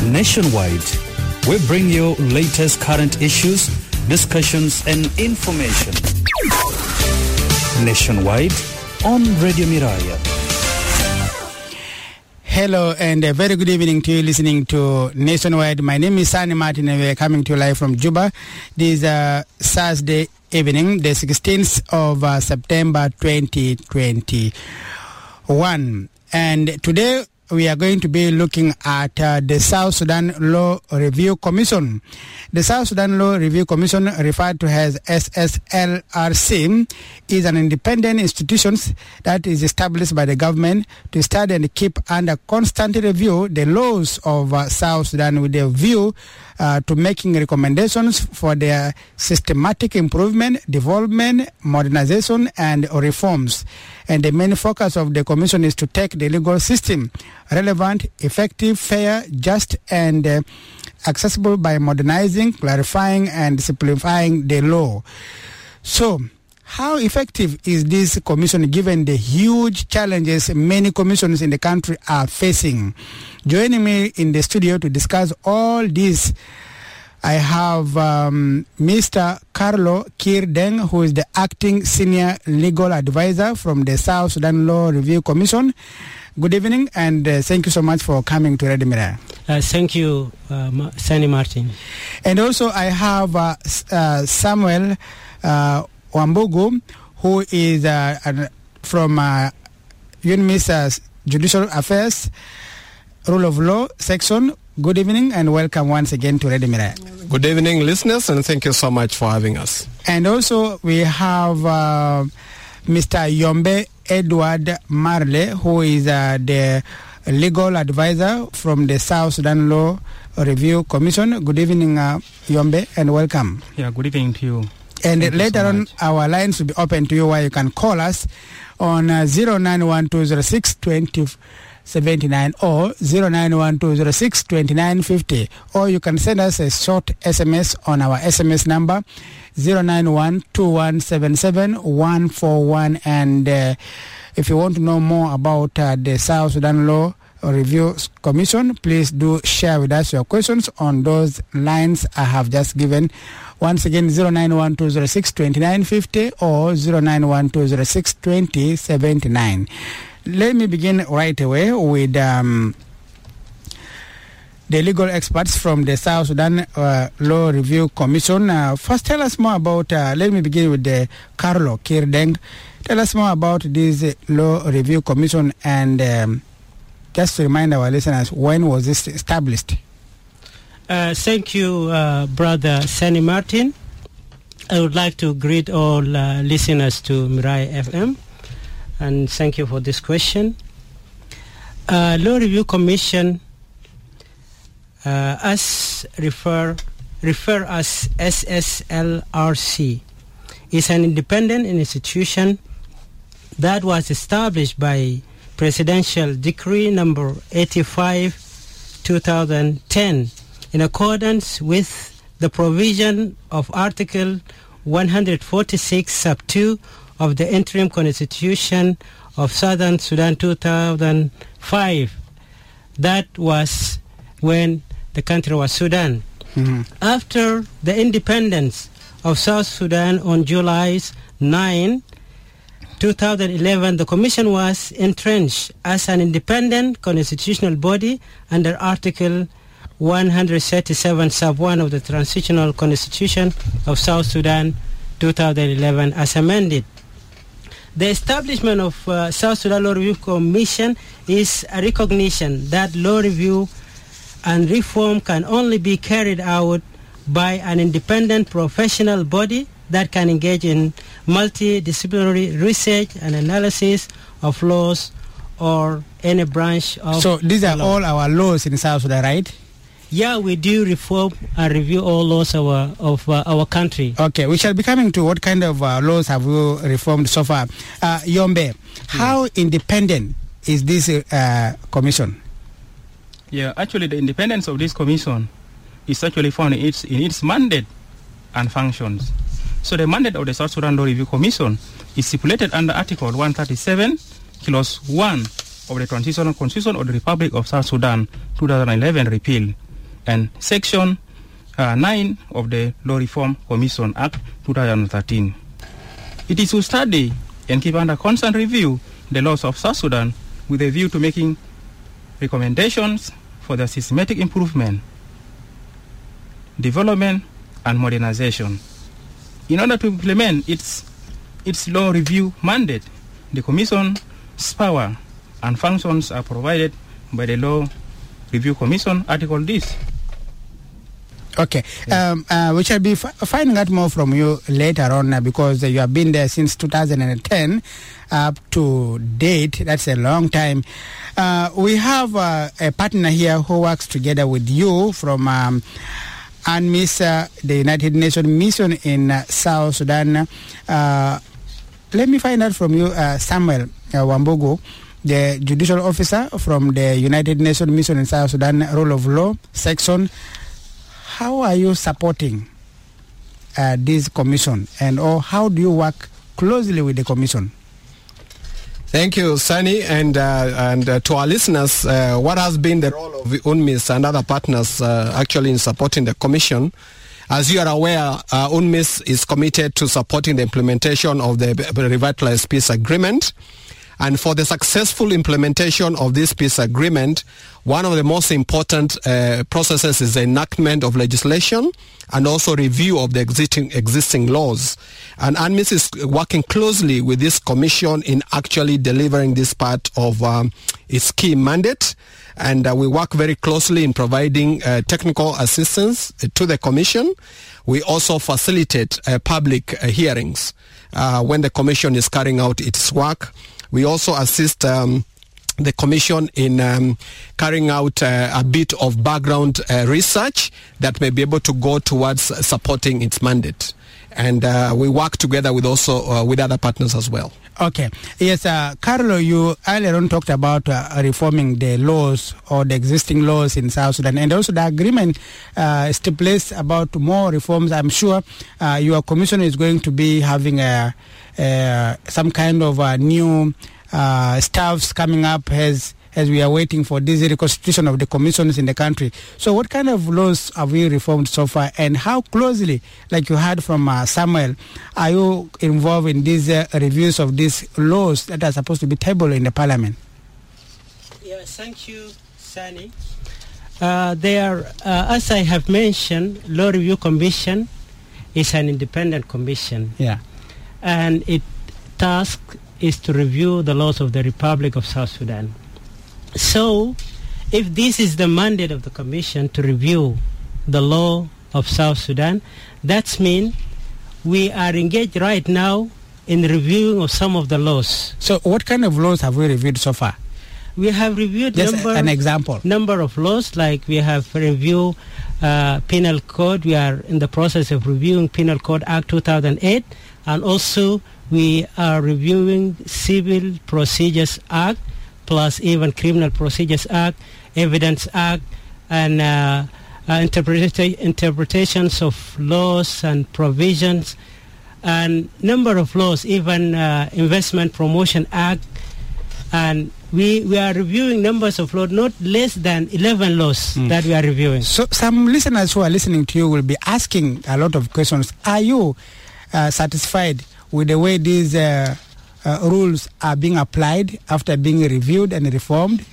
Nationwide, we bring you latest current issues, discussions and information. Nationwide on Radio Miraya. Hello and a very good evening to you listening to Nationwide. My name is Sani Martin and we are coming to you live from Juba. This Thursday evening, the 16th of September 2021. And today we are going to be looking at the South Sudan Law Review Commission. The South Sudan Law Review Commission, referred to as SSLRC, is an independent institution that is established by the government to study and keep under constant review the laws of South Sudan with a view to making recommendations for their systematic improvement, development, modernization, and reforms. And the main focus of the commission is to take the legal system relevant, effective, fair, just, and accessible by modernizing, clarifying, and simplifying the law. So, how effective is this commission given the huge challenges many commissions in the country are facing? Joining me in the studio to discuss all this, I have Mr. Carlo Kirdeng, who is the acting senior legal advisor from the South Sudan Law Review Commission. Good evening, and thank you so much for coming to Radio Miraya. Thank you, Sani Martin. And also I have Samuel Wambugu, who is from UNMISS Judicial Affairs, Rule of Law Section. Good evening and welcome once again to Radio Miraya. Good evening, listeners, and thank you so much for having us. And also we have Mr. Yombe Edward Marley, who is the legal advisor from the South Sudan Law Review Commission. Good evening, Yombe, and welcome. Yeah, good evening to you. And later on, our lines will be open to you where you can call us on 0912062079 or 0912062950, or you can send us a short SMS on our SMS number 09121771141. And if you want to know more about the South Sudan Law Review Commission, please do share with us your questions on those lines I have just given. Once again, 09120622950 or 09120622079. Let me begin right away with the legal experts from the South Sudan Law Review Commission. First, tell us more about, let me begin with the Carlo Kirdeng. Tell us more about this Law Review Commission and just to remind our listeners, when was this established? Thank you, Brother Sani Martin. I would like to greet all listeners to Miraya FM, and thank you for this question. Law Review Commission, as refer as SSLRC, is an independent institution that was established by Presidential Decree number 85/2010 in accordance with the provision of Article 146 sub 2 of the Interim Constitution of Southern Sudan 2005. That was when the country was Sudan. Mm-hmm. After the independence of South Sudan on July 9, 2011, the Commission was entrenched as an independent constitutional body under Article 137 sub 1 of the Transitional Constitution of South Sudan 2011 as amended. The establishment of South Sudan Law Review Commission is a recognition that law review and reform can only be carried out by an independent professional body that can engage in multidisciplinary research and analysis of laws or any branch of So these are all our laws in South Sudan, right? Yeah, we do reform and review all laws of our country. Okay, we shall be coming to what kind of laws have we reformed so far. Yombe, how independent is this commission? Yeah, actually the independence of this commission is actually found in its mandate and functions. So the mandate of the South Sudan Law Review Commission is stipulated under Article 137, Clause 1 of the Transitional Constitution of the Republic of South Sudan 2011 repeal. and Section 9 of the Law Reform Commission Act 2013. It is to study and keep under constant review the laws of South Sudan with a view to making recommendations for the systematic improvement, development, and modernization. In order to implement its law review mandate, the Commission's power and functions are provided by the Law Review Commission Article this. Okay. We shall be finding out more from you later on because you have been there since 2010 up to date. That's a long time. We have a partner here who works together with you from UNMISS, the United Nations Mission in South Sudan. Let me find out from you, Samuel Wambugu, the judicial officer from the United Nations Mission in South Sudan, Rule of Law Section. How are you supporting this commission, or how do you work closely with the commission? Thank you, Sunny, and to our listeners, what has been the role of UNMISS and other partners actually in supporting the commission? As you are aware, UNMISS is committed to supporting the implementation of the Revitalized Peace Agreement. And for the successful implementation of this peace agreement, one of the most important processes is the enactment of legislation and also review of the existing laws. And UNMISS is working closely with this commission in actually delivering this part of its key mandate. And we work very closely in providing technical assistance to the commission. We also facilitate public hearings when the commission is carrying out its work. We also assist the commission in carrying out a bit of background research that may be able to go towards supporting its mandate. And we work together with also with other partners as well. Okay. Yes, Carlo, you earlier on talked about reforming the laws or the existing laws in South Sudan, and also the agreement stipulates about more reforms. I'm sure your commission is going to be having some kind of new staffs coming up as we are waiting for this reconstitution of the commissions in the country. So what kind of laws have we reformed so far, and how closely, like you heard from Samuel, are you involved in these reviews of these laws that are supposed to be tabled in the parliament? Yes, thank you, Sani. As I have mentioned, Law Review Commission is an independent commission. Yeah. And its task is to review the laws of the Republic of South Sudan. So, if this is the mandate of the commission to review the law of South Sudan, that means we are engaged right now in reviewing of some of the laws. So, what kind of laws have we reviewed so far? We have reviewed an example. Number of laws, like we have reviewed Penal Code. We are in the process of reviewing Penal Code Act 2008, and also we are reviewing Civil Procedures Act, plus even Criminal Procedures Act, Evidence Act, and interpretations of laws and provisions, and number of laws, even Investment Promotion Act. And we are reviewing numbers of laws, not less than 11 laws that we are reviewing. So some listeners who are listening to you will be asking a lot of questions. Are you satisfied with the way these rules are being applied after being reviewed and reformed?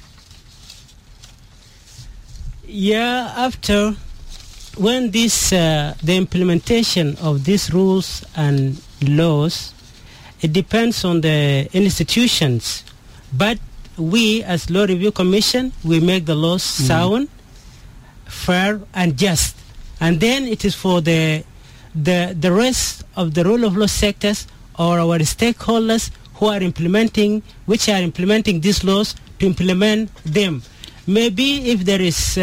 Yeah, after when this the implementation of these rules and laws, it depends on the institutions. But we, as Law Review Commission, we make the laws sound, fair, and just. And then it is for the rest of the rule of law sectors or our stakeholders who are implementing these laws to implement them. Maybe if there is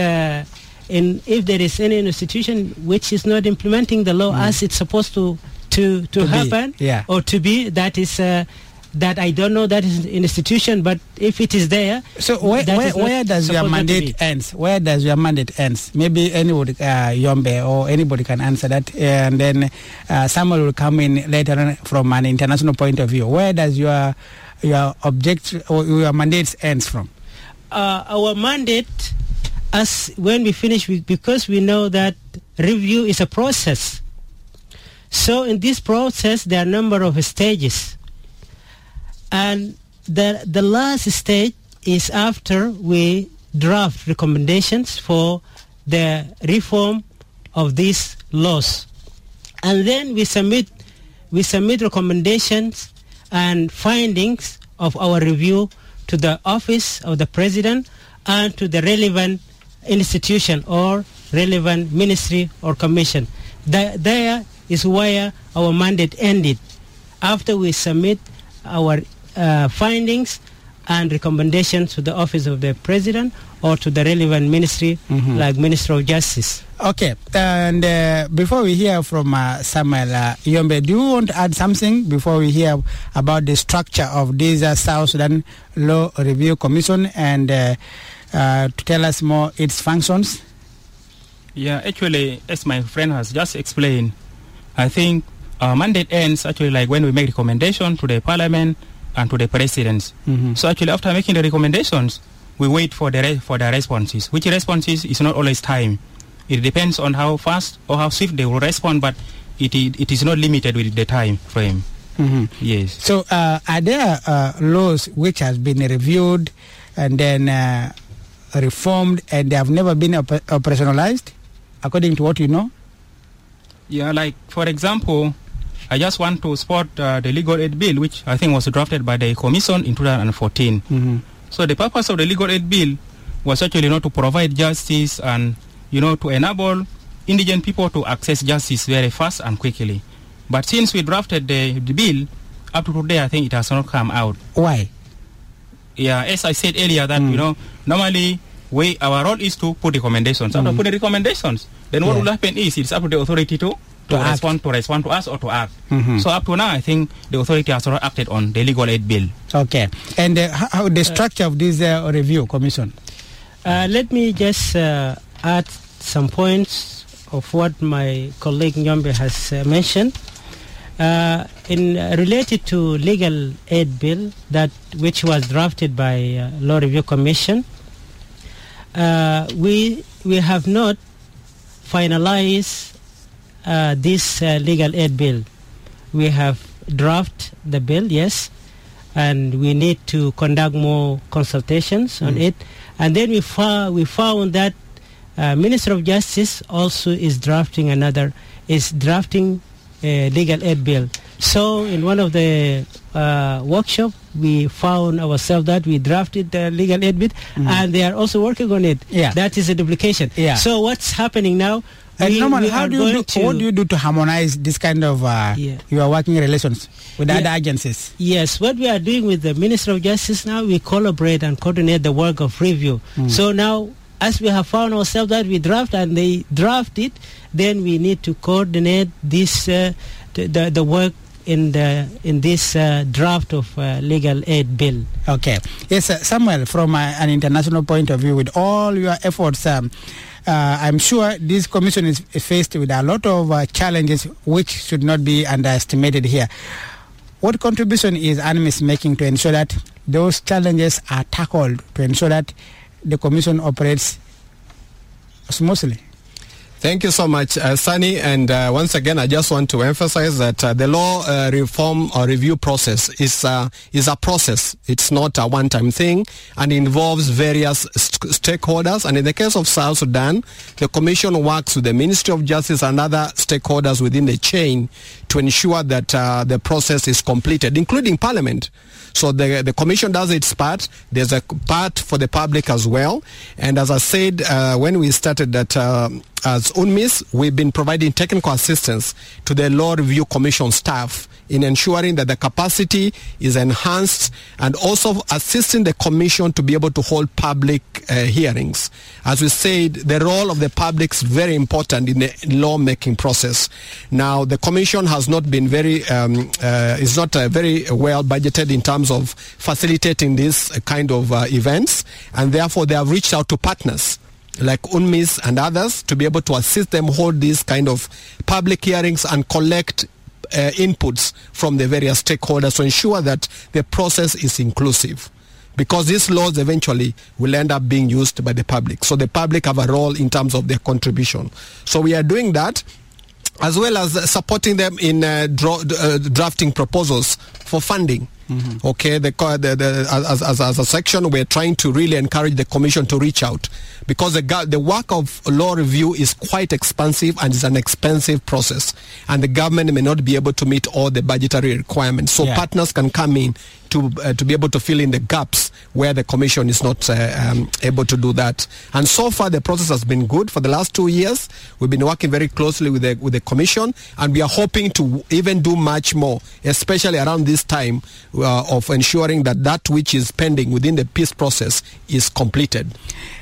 any institution which is not implementing the law as it's supposed to happen, or to be, that is that I don't know that is an institution, but if it is there, so where does your mandate ends? Where does your mandate ends? Maybe anybody, Yombe or anybody can answer that, and then someone will come in later on from an international point of view. Where does your mandate ends from? Our mandate as when we finish, because we know that review is a process. So in this process, there are a number of stages. And the last stage is after we draft recommendations for the reform of these laws. And then we submit recommendations and findings of our review to the office of the president and to the relevant institution or relevant ministry or commission. There is where our mandate ended, after we submit our findings and recommendations to the office of the president or to the relevant ministry, like Minister of Justice. Okay, and before we hear from Samuel Yombe, do you want to add something before we hear about the structure of this South Sudan Law Review Commission and to tell us more its functions? Yeah, actually, as my friend has just explained, I think our mandate ends actually like when we make recommendation to the parliament and to the presidents. So actually, after making the recommendations, we wait for the responses. Which responses is not always time. It depends on how fast or how swift they will respond, but it is not limited with the time frame. Yes. So are there laws which has been reviewed and then reformed and they have never been operationalized, according to what you know? Yeah, like for example, I just want to spot the legal aid bill, which I think was drafted by the Commission in 2014. So the purpose of the legal aid bill was actually not to provide justice and, to enable indigent people to access justice very fast and quickly. But since we drafted the bill, up to today, I think it has not come out. Why? Yeah, as I said earlier, that, normally our role is to put recommendations. After putting recommendations, then what will happen is it's up to the authority to respond to us or to act. So up to now, I think the authority has not acted on the legal aid bill. Okay. And how the structure of this review commission? Let me just add some points of what my colleague Nyombe has mentioned. Related to legal aid bill, which was drafted by Law Review Commission, we have not finalized this legal aid bill. We have drafted the bill, yes, and we need to conduct more consultations on it. And then we found that Minister of Justice also is drafting a legal aid bill. So in one of the workshop, we found ourselves that we drafted the legal aid bill, and they are also working on it. Yeah. That is a duplication. Yeah. So what's happening now? What do you do to harmonize this kind of your working relations with other agencies? Yes, what we are doing with the Minister of Justice now, we collaborate and coordinate the work of review. So now, as we have found ourselves that we draft and they draft it, then we need to coordinate this the work in this draft of legal aid bill. Okay. Yes, Samuel, from an international point of view, with all your efforts, I'm sure this commission is faced with a lot of challenges which should not be underestimated here. What contribution is UNMISS making to ensure that those challenges are tackled, to ensure that the commission operates smoothly? Thank you so much, Sunny. And once again, I just want to emphasize that the law reform or review process is a process. It's not a one-time thing, and involves various stakeholders. And in the case of South Sudan, the Commission works with the Ministry of Justice and other stakeholders within the chain to ensure that the process is completed, including Parliament. So the Commission does its part. There's a part for the public as well. And as I said, when we started that as UNMISS, we've been providing technical assistance to the Law Review Commission staff in ensuring that the capacity is enhanced and also assisting the Commission to be able to hold public hearings. As we said, the role of the public is very important in the lawmaking process. Now, the Commission has not been very well budgeted in terms of facilitating this kind of events, and therefore they have reached out to partners like UNMISS and others to be able to assist them hold these kind of public hearings and collect inputs from the various stakeholders to ensure that the process is inclusive. because these laws eventually will end up being used by the public. So the public have a role in terms of their contribution. So we are doing that, as well as supporting them in drafting proposals for funding. Mm-hmm. Okay, as a section, we're trying to really encourage the Commission to reach out, because the work of law review is quite expensive and is an expensive process, and the government may not be able to meet all the budgetary requirements. So partners can come in to be able to fill in the gaps where the Commission is not able to do that. And so far, the process has been good. For the last 2 years, we've been working very closely with the Commission, and we are hoping to even do much more, especially around this time of ensuring that which is pending within the peace process is completed.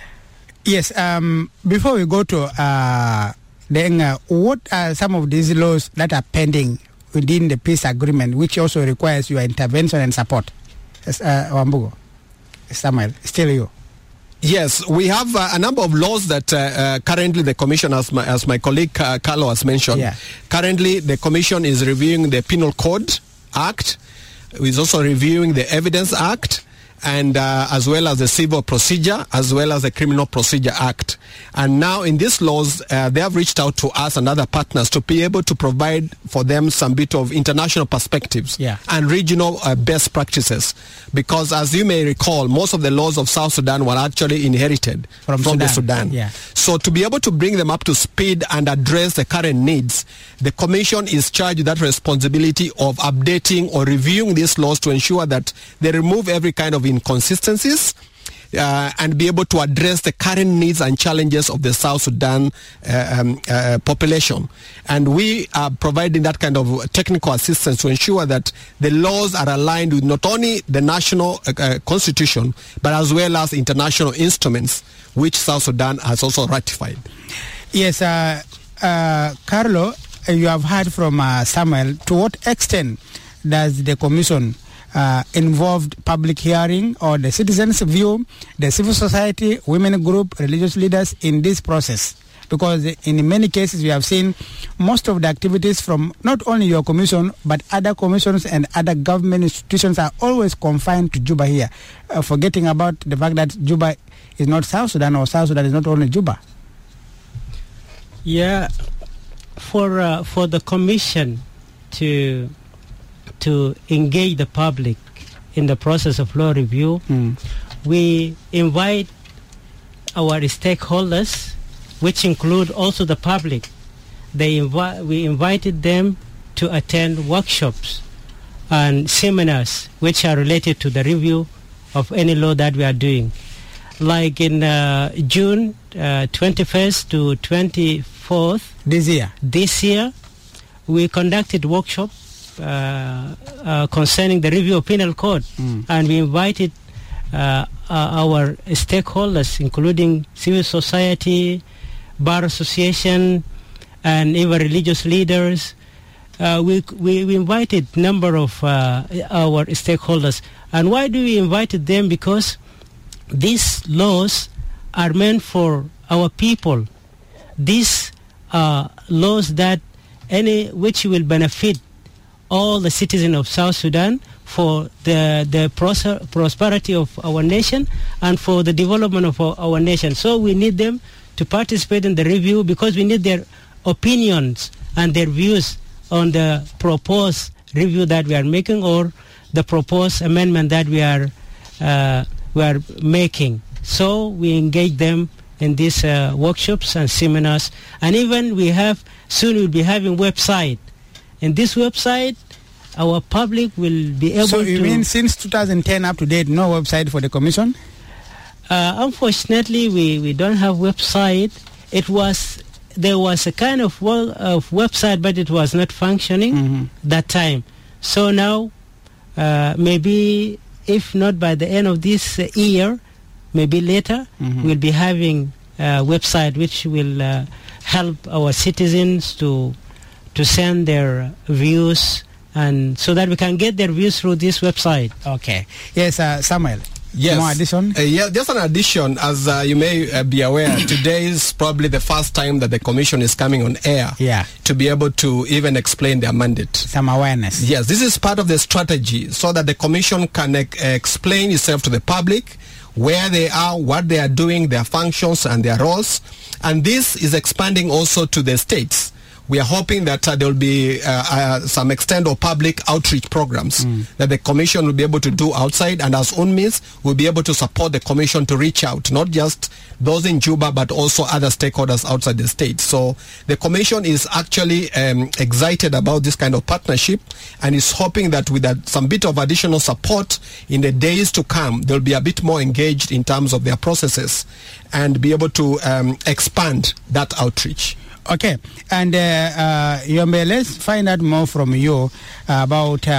Yes. Before we go to then, what are some of these laws that are pending within the peace agreement, which also requires your intervention and support? Wambugo, Samuel, still you. Yes, we have a number of laws that currently the Commission, as my colleague Carlo has mentioned, currently the Commission is reviewing the Penal Code Act, is also reviewing the Evidence Act, and as well as the Civil Procedure, as well as the Criminal Procedure Act. And now in these laws, they have reached out to us and other partners to be able to provide for them some bit of international perspectives and regional best practices. Because as you may recall, most of the laws of South Sudan were actually inherited from the Sudan. Yeah. So to be able to bring them up to speed and address the current needs, the Commission is charged with that responsibility of updating or reviewing these laws to ensure that they remove every kind of inconsistencies and be able to address the current needs and challenges of the South Sudan population. And we are providing that kind of technical assistance to ensure that the laws are aligned with not only the national constitution, but as well as international instruments, which South Sudan has also ratified. Yes, Carlo, you have heard from Samuel. To what extent does the Commission involved public hearing or the citizens' view, the civil society, women group, religious leaders in this process? Because in many cases we have seen most of the activities from not only your commission but other commissions and other government institutions are always confined to Juba here, forgetting about the fact that Juba is not South Sudan, or South Sudan is not only Juba. Yeah, for the commission to engage the public in the process of law review, we invite our stakeholders, which include also the public. We invited them to attend workshops and seminars which are related to the review of any law that we are doing. Like in June 21st to 24th this year, we conducted workshop concerning the review of penal code, and we invited our stakeholders, including civil society, bar association, and even religious leaders. We invited a number of our stakeholders. And why do we invite them? Because these laws are meant for our people. These are laws that which will benefit all the citizens of South Sudan for the prosperity of our nation and for the development of our nation. So we need them to participate in the review because we need their opinions and their views on the proposed review that we are making or the proposed amendment that we are making. So we engage them in these workshops and seminars, and even soon we'll be having website. In this website, our public will be able to... So you mean since 2010 up to date, no website for the Commission? Unfortunately, we don't have website. There was a kind of website, but it was not functioning that time. So now, maybe if not by the end of this year, maybe later, we'll be having a website which will help our citizens to send their views, and so that we can get their views through this website. Okay. Yes, Samuel, Yes. More addition? Yeah, just an addition. As you may be aware, today is probably the first time that the Commission is coming on air to be able to even explain their mandate. Some awareness. Yes, this is part of the strategy so that the Commission can explain itself to the public, where they are, what they are doing, their functions and their roles. And this is expanding also to the states. We are hoping that there will be some extent of public outreach programs that the Commission will be able to do outside, and as UNMISS will be able to support the Commission to reach out, not just those in Juba, but also other stakeholders outside the state. So the Commission is actually excited about this kind of partnership and is hoping that with some bit of additional support in the days to come, they'll be a bit more engaged in terms of their processes and be able to expand that outreach. Okay, and Yombe, let's find out more from you about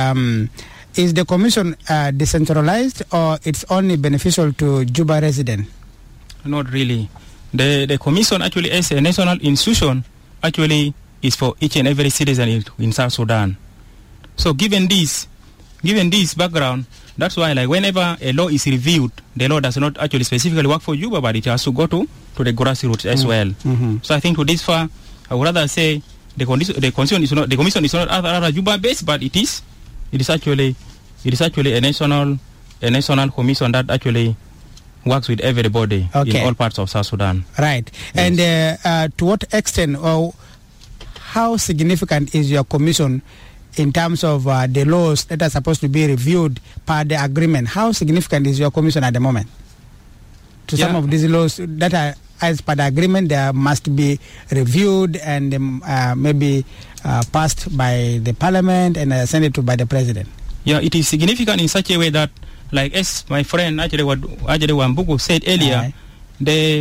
is the Commission decentralized or it's only beneficial to Juba residents? Not really. The Commission actually as a national institution actually is for each and every citizen in South Sudan. So given this background, that's why like whenever a law is reviewed, the law does not actually specifically work for Juba, but it has to go to the grassroots as well. So I think to this far, I would rather say the commission is not rather Juba based, but it is actually a national commission that actually works with everybody in all parts of South Sudan. Right. Yes. And to what extent or how significant is your commission in terms of the laws that are supposed to be reviewed per the agreement? How significant is your commission at the moment? To some of these laws that are as per the agreement, they must be reviewed and maybe passed by the parliament and sent it to by the president. Yeah, it is significant in such a way that, like as my friend Ajere Wambugu said earlier, the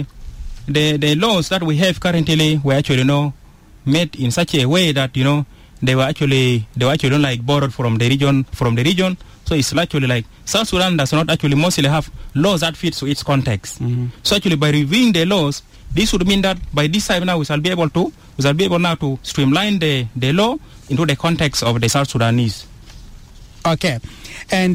laws that we have currently were actually made in such a way that they were actually like borrowed from the region. So it's actually like South Sudan does not actually mostly have laws that fit to its context. So actually by reviewing the laws, this would mean that by this time now we shall be able now to streamline the law into the context of the South Sudanese. Okay. And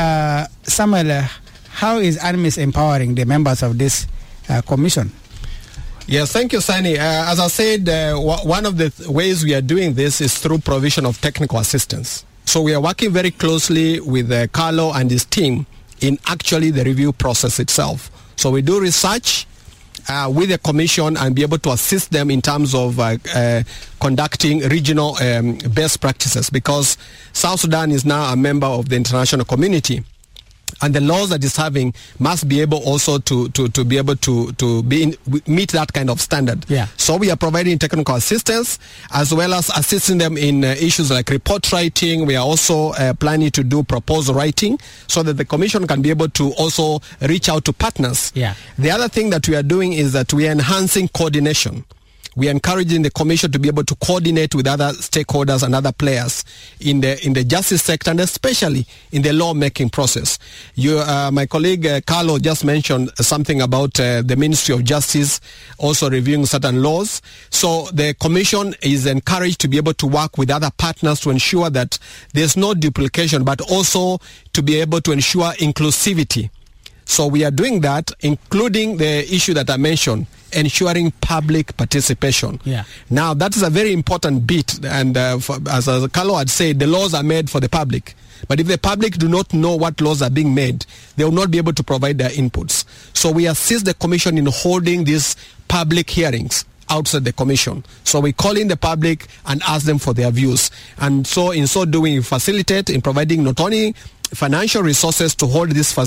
Samuel, how is UNMISS empowering the members of this commission? Yes, thank you, Sani. As I said, one of the ways we are doing this is through provision of technical assistance. So we are working very closely with Carlo and his team in actually the review process itself. So we do research with the commission and be able to assist them in terms of conducting regional best practices, because South Sudan is now a member of the international community. And the laws that it's having must be able also to be able to meet that kind of standard. Yeah. So we are providing technical assistance as well as assisting them in issues like report writing. We are also planning to do proposal writing so that the commission can be able to also reach out to partners. Yeah. The other thing that we are doing is that we are enhancing coordination. We are encouraging the commission to be able to coordinate with other stakeholders and other players in the justice sector and especially in the lawmaking process. My colleague Carlo just mentioned something about the Ministry of Justice also reviewing certain laws. So the commission is encouraged to be able to work with other partners to ensure that there's no duplication, but also to be able to ensure inclusivity. So we are doing that, including the issue that I mentioned, ensuring public participation. Yeah. Now, that is a very important bit, and as Carlo had said, the laws are made for the public. But if the public do not know what laws are being made, they will not be able to provide their inputs. So we assist the commission in holding these public hearings outside the commission. So we call in the public and ask them for their views. And so in so doing, we facilitate in providing not only financial resources to hold these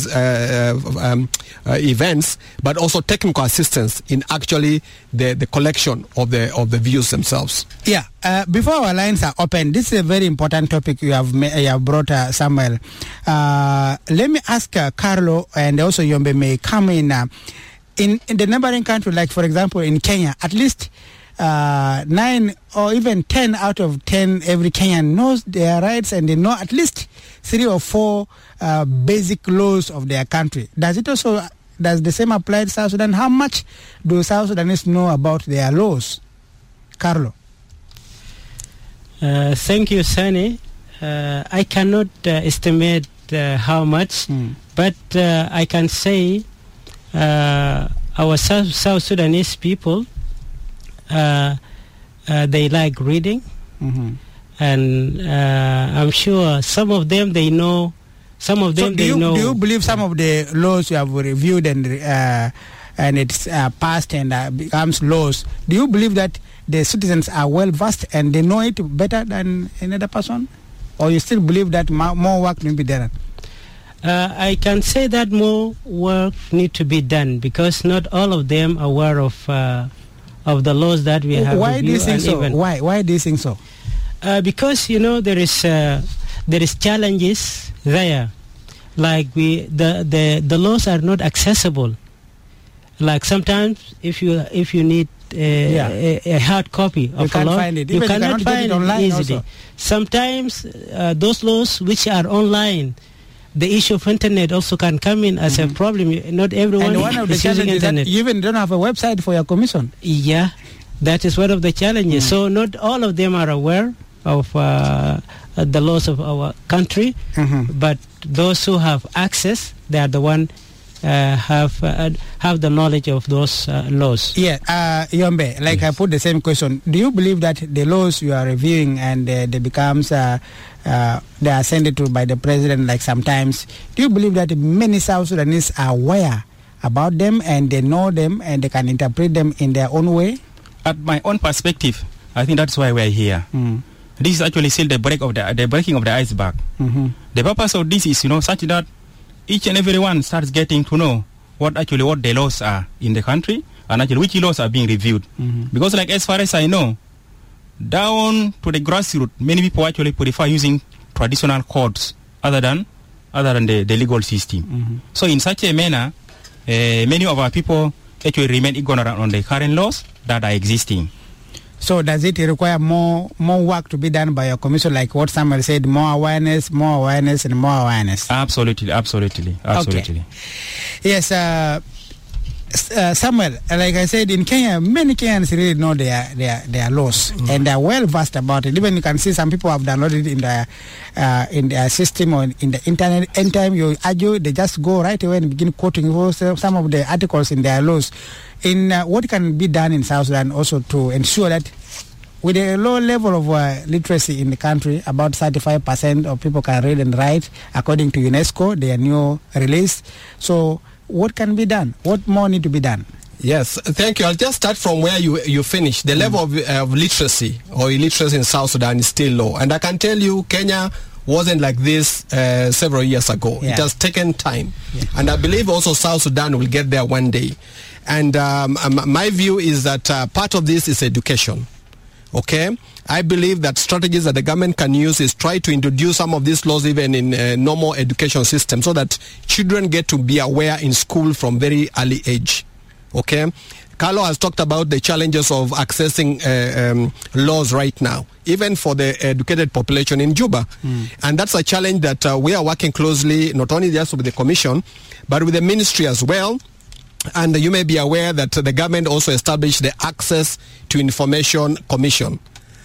events, but also technical assistance in actually the collection of the views themselves. Yeah. Before our lines are open, this is a very important topic you have brought, Samuel. Let me ask Carlo, and also Yombe may come in the neighboring country, like for example in Kenya, at least 9 or even 10 out of 10 every Kenyan knows their rights, and they know at least 3 or 4 basic laws of their country. Does the same apply to South Sudan? How much do South Sudanese know about their laws? Carlo. Thank you, Sani. I cannot estimate how much, But I can say our South Sudanese people, they like reading, and I'm sure some of them they know. Some of them do know. Do you believe some of the laws you have reviewed and it's passed and becomes laws? Do you believe that the citizens are well versed and they know it better than another person, or you still believe that more work needs to be done? I can say that more work need to be done because not all of them are aware of the laws that we have. Why do you think so? Why do you think so? Because there is challenges there, like the laws are not accessible. Like sometimes if you need a hard copy of a law, you cannot find it online easily. Also. Sometimes those laws which are online, the issue of internet also can come in as a problem. Not everyone and one of the is using internet. You even don't have a website for your commission. Yeah, that is one of the challenges. So not all of them are aware of the laws of our country, but those who have access, they are the one have the knowledge of those laws. Yeah, Yombe, like yes. I put the same question. Do you believe that the laws you are reviewing and they becomes they are sent to by the president? Like sometimes, do you believe that many South Sudanese are aware about them and they know them and they can interpret them in their own way? At my own perspective, I think that's why we are here. This is actually still the breaking of the iceberg. The purpose of this is, such that each and everyone starts getting to know what the laws are in the country and actually which laws are being reviewed. Because like as far as I know, down to the grassroots, many people actually prefer using traditional codes other than the legal system. So in such a manner, many of our people actually remain ignorant on the current laws that are existing. So does it require more work to be done by your commission, like what Samuel said, more awareness, and more awareness? Absolutely. Okay. Yes, Samuel, like I said, in Kenya, many Kenyans really know their laws and they are well versed about it. Even you can see some people have downloaded it in their system or in the internet. Anytime you argue, they just go right away and begin quoting some of the articles in their laws. In what can be done in South Sudan also to ensure that with a low level of literacy in the country, about 35% of people can read and write according to UNESCO, their new release. So what can be done? What more need to be done? Yes, thank you. I'll just start from where you finished. The level of literacy or illiteracy in South Sudan is still low. And I can tell you, Kenya wasn't like this several years ago. Yeah. It has taken time. Yeah. And I believe also South Sudan will get there one day. And my view is that part of this is education. Okay? I believe that strategies that the government can use is try to introduce some of these laws even in normal education system so that children get to be aware in school from very early age. Okay? Carlo has talked about the challenges of accessing laws right now, even for the educated population in Juba. And that's a challenge that we are working closely, not only just with the commission, but with the ministry as well. And you may be aware that the government also established the Access to Information Commission,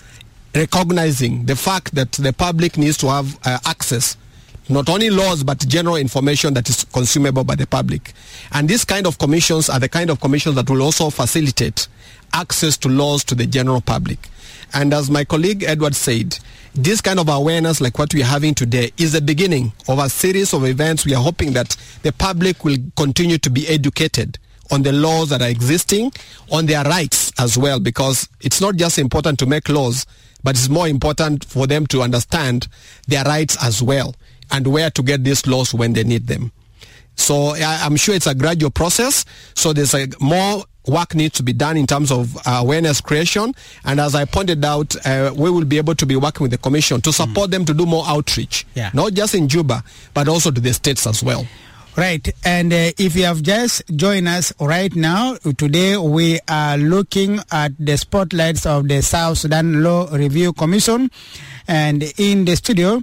recognizing the fact that the public needs to have access, not only laws, but general information that is consumable by the public. And these kind of commissions are the kind of commissions that will also facilitate access to laws to the general public. And as my colleague Edward said, this kind of awareness like what we are having today is the beginning of a series of events. We are hoping that the public will continue to be educated on the laws that are existing, on their rights as well, because it's not just important to make laws, but it's more important for them to understand their rights as well and where to get these laws when they need them. So I'm sure it's a gradual process. So there's more work needs to be done in terms of awareness creation. And as I pointed out, we will be able to be working with the commission to support them to do more outreach, not just in Juba, but also to the states as well. Right. And if you have just joined us right now, today we are looking at the spotlights of the South Sudan Law Review Commission. And in the studio,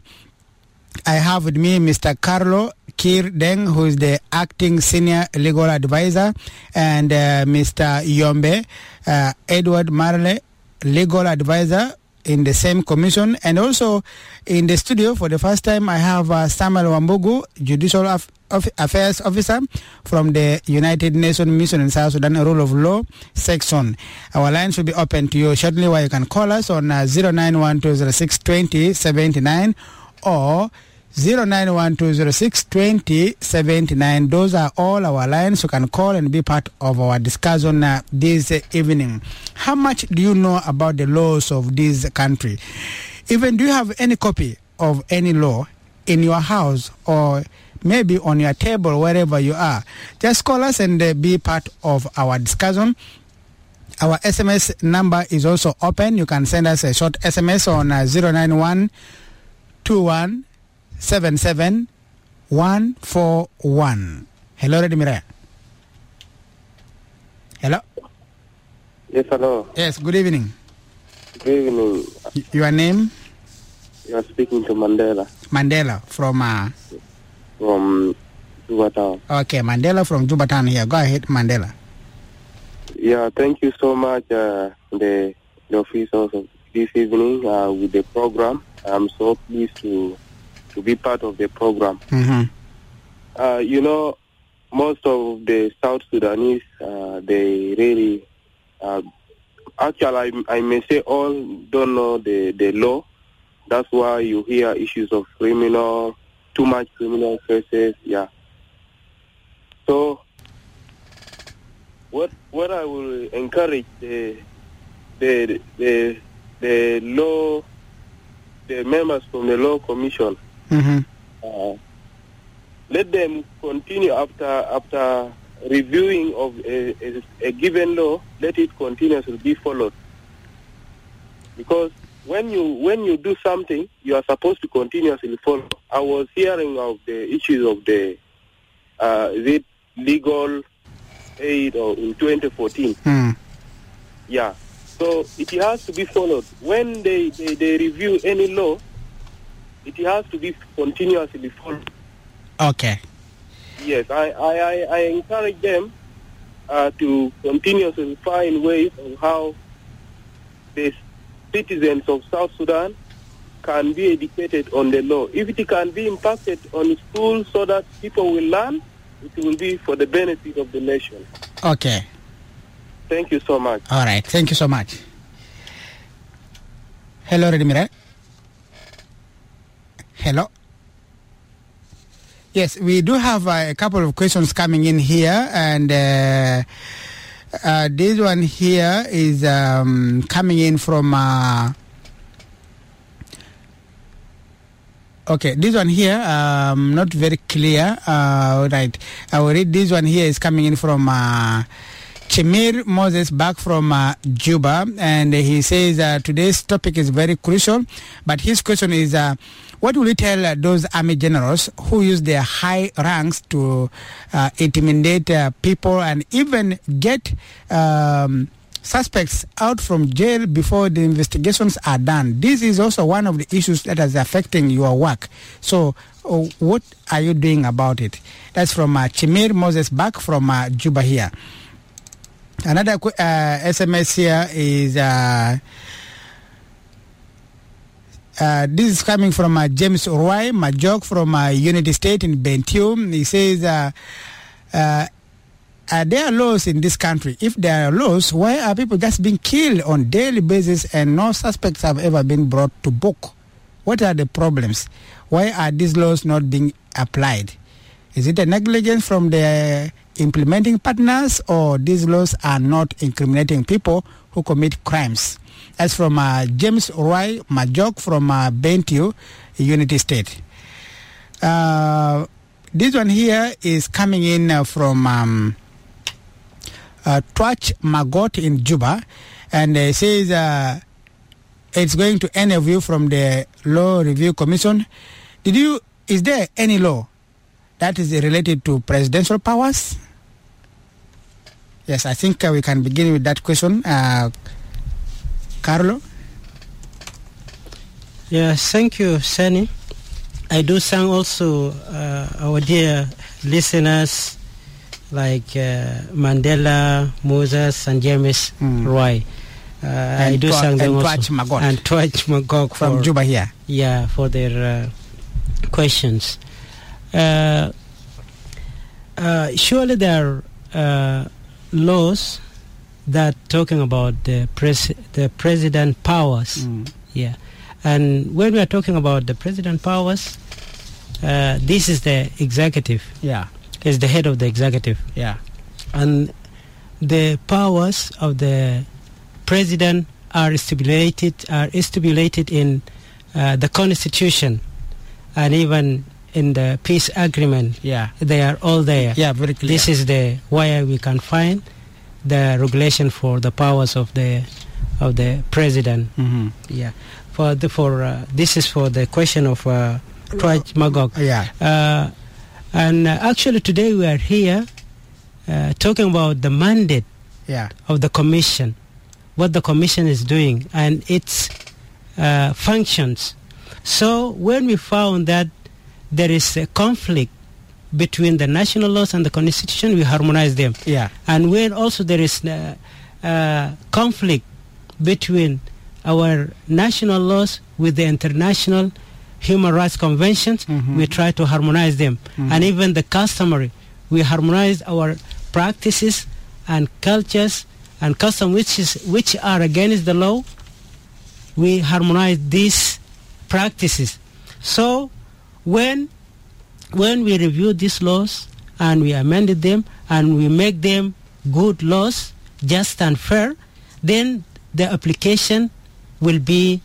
I have with me Mr. Carlo Kir Deng, who is the acting senior legal advisor, and Mr. Yombe Edward Marley, legal advisor in the same commission. And also in the studio for the first time, I have Samuel Wambugu, Judicial Affairs Officer from the United Nations Mission in South Sudan, Rule of Law Section. Our lines will be open to you shortly, where you can call us on 0912062079 or 0912062079. Those are all our lines. You can call and be part of our discussion this evening. How much do you know about the laws of this country? Even do you have any copy of any law in your house or maybe on your table, wherever you are? Just call us and be part of our discussion. Our SMS number is also open. You can send us a short SMS on 091-2177-141. Hello, Redimira. Hello? Yes, hello. Yes, good evening. Good evening. Your name? You are speaking to Mandela. Mandela from Juba Town. Okay, Mandela from Juba Town here. Go ahead, Mandela. Yeah, thank you so much, the officials of this evening with the program. I'm so pleased to be part of the program. Mm-hmm. You know, most of the South Sudanese, they really, actually, I may say all don't know the law. That's why you hear issues of too much criminal cases, yeah. So, what I will encourage the law, the members from the Law Commission, Mm-hmm. let them continue after reviewing of a given law. Let it continuously be followed, because when you do something, you are supposed to continuously follow. I was hearing of the issues of the is it legal aid or in 2014. Mm. Yeah. So it has to be followed. When they review any law, it has to be continuously followed. Okay. Yes, I encourage them to continuously find ways of how the citizens of South Sudan can be educated on the law. If it can be impacted on schools so that people will learn, it will be for the benefit of the nation. Okay. Thank you so much. All right. Thank you so much. Hello, Redimira. Hello. Yes, we do have a couple of questions coming in here, and this one here is coming in from. Okay, this one here, not very clear. Right, I will read this one here. Is coming in from Chimir Moses, back from Juba, and he says today's topic is very crucial. But his question is, what will you tell those army generals who use their high ranks to intimidate people and even get suspects out from jail before the investigations are done? This is also one of the issues that is affecting your work. So what are you doing about it? That's from Chimir Moses, back from Juba here. Another SMS here is this is coming from James Roy Majok from Unity State in Bentiu. He says there are laws in this country. If there are laws, why are people just being killed on daily basis and no suspects have ever been brought to book? What are the problems? Why are these laws not being applied? Is it a negligence from the implementing partners, or these laws are not incriminating people who commit crimes? That's from James Roy Majok from Bentiu, Unity State. This one here is coming in from Twach Magot in Juba, and it says it's going to any of you from the Law Review Commission. Is there any law that is related to presidential powers? Yes, I think we can begin with that question. Carlo? Yes, thank you, Sani. I do thank also our dear listeners like Mandela, Moses, and James Roy. I do thank them also. And Twach Magog from Juba here. Yeah, for their questions. Surely there are laws that talking about the president powers. Yeah, and when we are talking about the president powers, this is the executive. Yeah, is the head of the executive. Yeah, and the powers of the president are stipulated in the Constitution and even in the peace agreement. Yeah, they are all there. Yeah, very clear. This is the where we can find the regulation for the powers of the president. Yeah, this is for the question of Twach Magog. Yeah, and actually today we are here talking about the mandate of the commission, what the commission is doing and its functions. So when we found that there is a conflict between the national laws and the Constitution, we harmonize them. Yeah. And when also there is conflict between our national laws with the international human rights conventions, we try to harmonize them. And even the customary, we harmonize our practices and cultures and customs which are against the law. We harmonize these practices. So when we review these laws and we amended them and we make them good laws, just and fair, then the application will be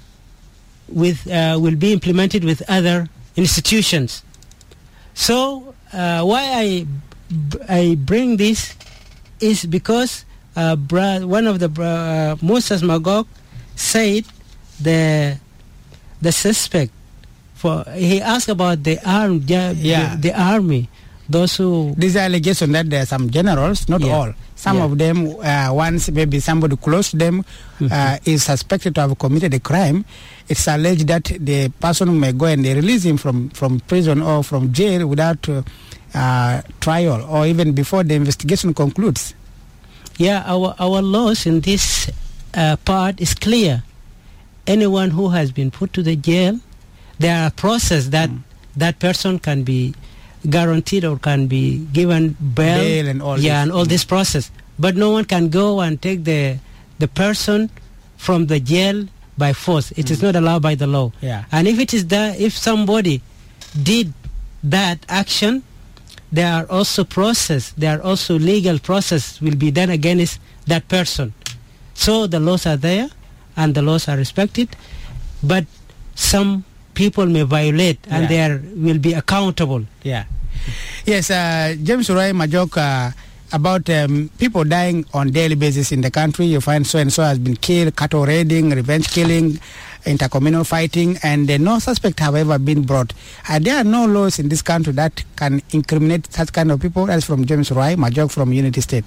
implemented with other institutions. So why I bring this is because one of the Moses Magog said the suspect. He asked about the army, those who... This allegation that there are some generals, not all. Some of them, once maybe somebody close to them is suspected to have committed a crime, it's alleged that the person may go and they release him from prison or from jail without trial or even before the investigation concludes. Yeah, our laws in this part is clear. Anyone who has been put to the jail, there are process that that person can be guaranteed or can be given bail and all and all this process. But no one can go and take the person from the jail by force. It is not allowed by the law. Yeah. And if it is if somebody did that action, there are also legal process will be done against that person. So the laws are there and the laws are respected, but some people may violate and they will be accountable. Yeah. Yes, James Roy Majok, about people dying on daily basis in the country. You find so-and-so has been killed, cattle raiding, revenge killing, intercommunal fighting, and no suspect have ever been brought. There are no laws in this country that can incriminate such kind of people. That's from James Roy Majok from Unity State.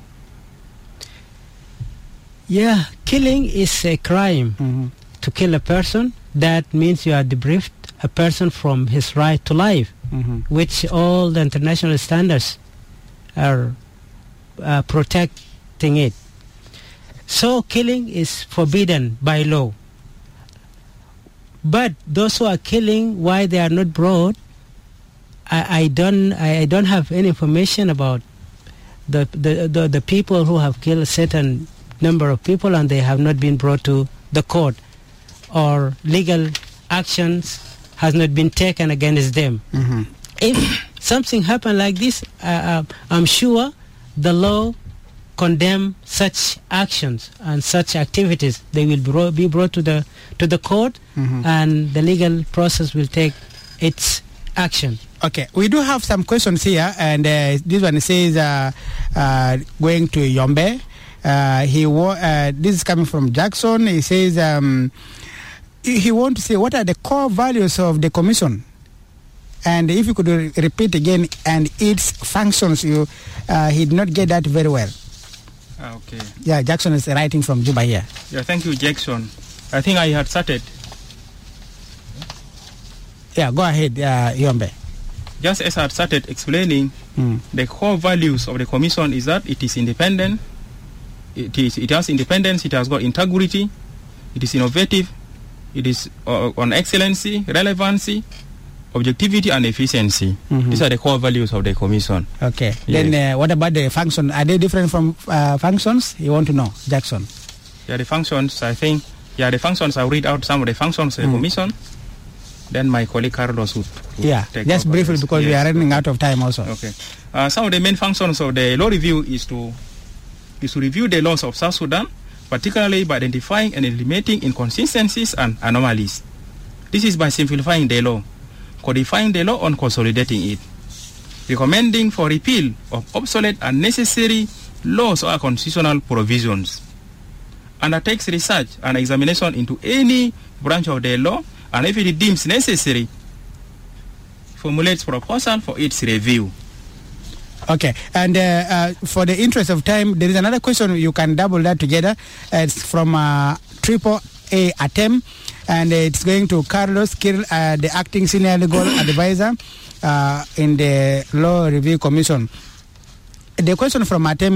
Yeah, killing is a crime. To kill a person, that means you are deprived a person from his right to life, which all the international standards are protecting it. So killing is forbidden by law. But those who are killing, why they are not brought, I don't have any information about the people who have killed a certain number of people and they have not been brought to the court, or legal actions has not been taken against them. If something happened like this, I'm sure the law condemn such actions and such activities. They will be brought to the court, and the legal process will take its action. Okay, we do have some questions here, and this one says going to Yombe. This is coming from Jackson. He says he wants to say what are the core values of the commission, and if you could repeat again and its functions. He did not get that very well. Okay. Yeah, Jackson is writing from Juba here. Yeah, thank you, Jackson. I think I had started. Yeah, go ahead, Yombe. Just as I had started explaining, the core values of the commission is that it is independent, It has independence, it has got integrity, it is innovative, it is on excellency, relevancy, objectivity and efficiency. These are the core values of the commission. Okay. Yes. Then what about the functions? Are they different from functions? You want to know, Jackson? Yeah, the functions, I think, the functions, I'll read out some of the functions of the commission. Then my colleague Carlos would take just over briefly this. because we are running out of time also. Okay. Some of the main functions of the law review is to review the laws of South Sudan, particularly by identifying and eliminating inconsistencies and anomalies. This is by simplifying the law, codifying the law and consolidating it, recommending for repeal of obsolete and unnecessary laws or constitutional provisions, undertakes research and examination into any branch of the law, and if it deems necessary, formulates proposal for its review. Okay, and for the interest of time, there is another question. You can double that together. It's from Triple A Atem, and it's going to Carlos Kirill, the acting senior legal advisor in the Law Review Commission. The question from Atem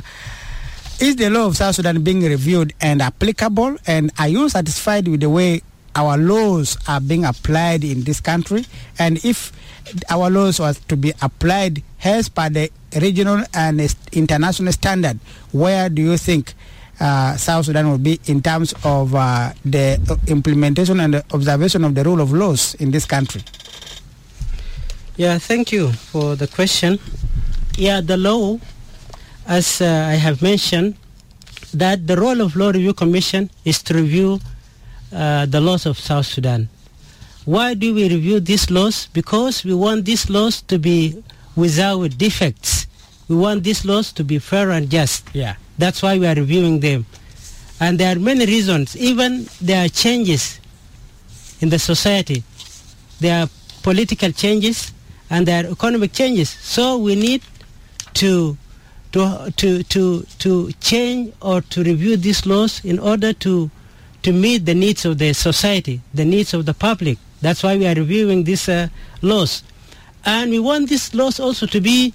is the law of South Sudan being reviewed and applicable, and are you satisfied with the way our laws are being applied in this country? And if our laws was to be applied as per the regional and international standard, where do you think South Sudan will be in terms of the implementation and the observation of the rule of laws in this country? Yeah, thank you for the question. Yeah, the law, as I have mentioned, that the role of Law Review Commission is to review the laws of South Sudan. Why do we review these laws? Because we want these laws to be without defects. We want these laws to be fair and just. Yeah. That's why we are reviewing them. And there are many reasons. Even there are changes in the society. There are political changes and there are economic changes. So we need to change or to review these laws in order to meet the needs of the society, the needs of the public. That's why we are reviewing these laws. And we want these laws also to be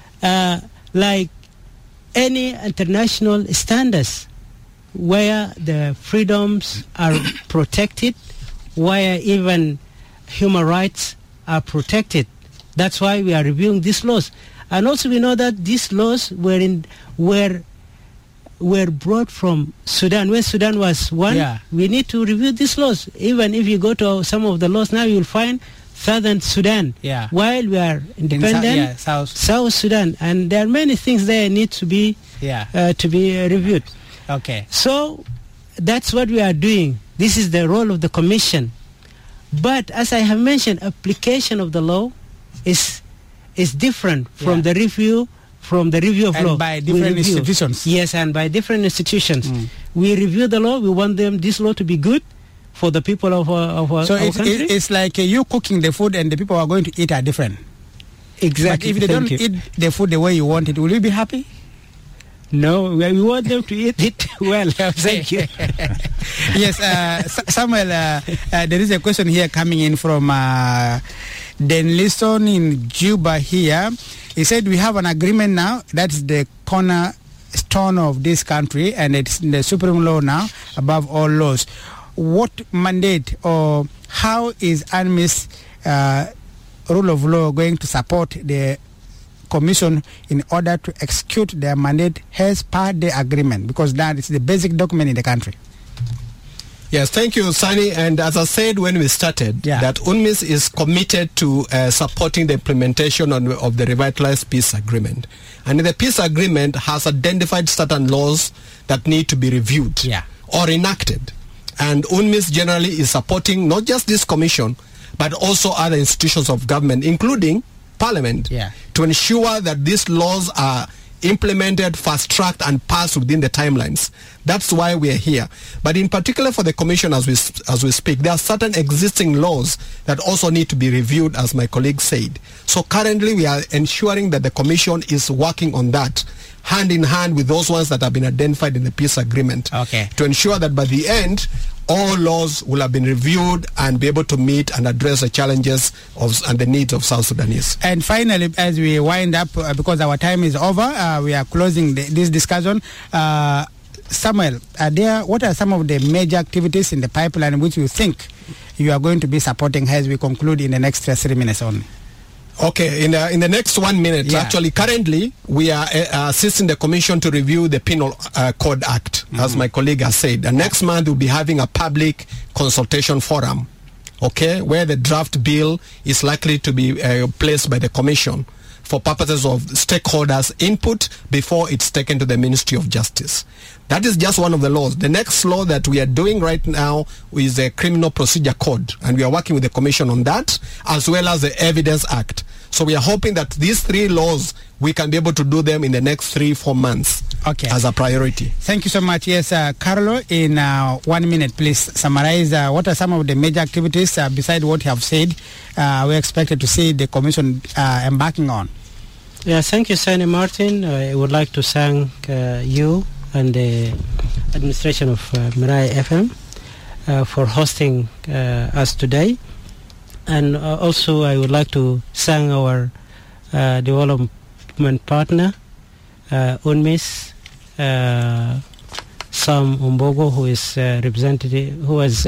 like any international standards, where the freedoms are protected, where even human rights are protected. That's why we are reviewing these laws. And also we know that these laws were brought from Sudan. When Sudan was one, we need to review these laws. Even if you go to some of the laws now, you will find Southern Sudan. Yeah. While we are independent, South Sudan. And there are many things there need to be reviewed. Okay. So that's what we are doing. This is the role of the commission. But as I have mentioned, application of the law is different from the review. From the review of and law by different institutions. Yes, and by different institutions. We review the law. We want this law to be good for the people of our country. So it's like you cooking the food and the people are going to eat are different. Exactly. But if they don't eat the food the way you want it, will you be happy? No, we want them to eat it well. Thank you. Yes, Samuel, there is a question here coming in from Denliston in Juba here. He said we have an agreement now. That's the cornerstone of this country, and it's the supreme law now, above all laws. What mandate or how is UNMISS rule of law going to support the commission in order to execute their mandate as per the agreement? Because that is the basic document in the country. Yes, thank you, Sani. And as I said when we started, that UNMISS is committed to supporting the implementation of the revitalized peace agreement. And the peace agreement has identified certain laws that need to be reviewed or enacted. And UNMISS generally is supporting not just this commission, but also other institutions of government, including Parliament, to ensure that these laws are implemented, fast-tracked, and passed within the timelines. That's why we are here. But in particular for the Commission, as we speak, there are certain existing laws that also need to be reviewed, as my colleague said. So currently we are ensuring that the Commission is working on that, hand in hand with those ones that have been identified in the peace agreement, to ensure that by the end, all laws will have been reviewed and be able to meet and address the challenges and the needs of South Sudanese. And finally, as we wind up, because our time is over, we are closing this discussion. Samuel, what are some of the major activities in the pipeline which you think you are going to be supporting as we conclude in the next 3 minutes only? Okay, in the next 1 minute, actually, currently, we are assisting the Commission to review the Penal Code Act, as my colleague has said. And next month, we'll be having a public consultation forum, okay, where the draft bill is likely to be placed by the Commission for purposes of stakeholders' input before it's taken to the Ministry of Justice. That is just one of the laws. The next law that we are doing right now is the Criminal Procedure Code, and we are working with the Commission on that, as well as the Evidence Act. So we are hoping that these 3 laws, we can be able to do them in the next 3-4 months as a priority. Thank you so much. Yes, Carlo, in 1 minute, please summarize what are some of the major activities besides what you have said we expected to see the Commission embarking on. Yeah, thank you, Sani Martin. I would like to thank you and the administration of Mirai FM for hosting us today. And also I would like to thank our development partner, UNMISS, Sam Umbogo, who is a representative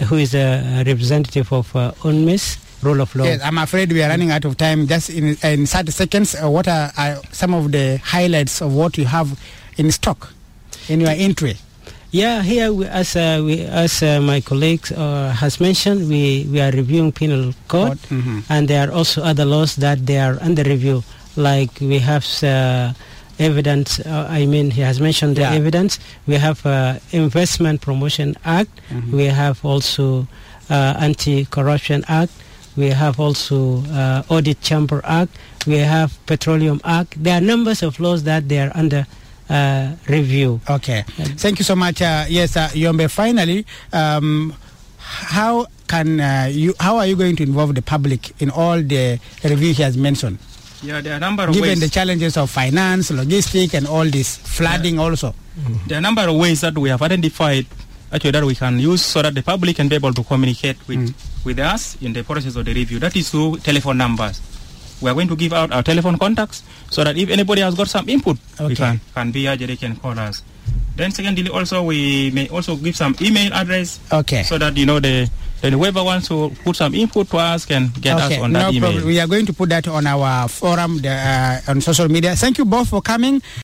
of UNMISS. Rule of law. Yes, I'm afraid we are running out of time. Just in 30 seconds, what are some of the highlights of what you have in stock in your entry? Yeah, here as my colleague has mentioned, we are reviewing penal code, and there are also other laws that they are under review. Like we have evidence. He has mentioned the evidence. We have Investment Promotion Act. We have also Anti-Corruption Act. We have also Audit Chamber Act. We have Petroleum Act. There are numbers of laws that they are under review. Okay. Thank you so much. Yes, Yombe, finally, how are you going to involve the public in all the review he has mentioned? Yeah, there are a number of Given ways. the challenges of finance, logistics, and all this, flooding also. There are a number of ways that we have identified actually that we can use so that the public can be able to communicate with us in the process of the review. That is through telephone numbers. We are going to give out our telephone contacts so that if anybody has got some input, we can be here, they can call us. Then secondly, also we may also give some email address so that then whoever wants to put some input to us can get us on that email. No problem. We are going to put that on our forum on social media. Thank you both for coming.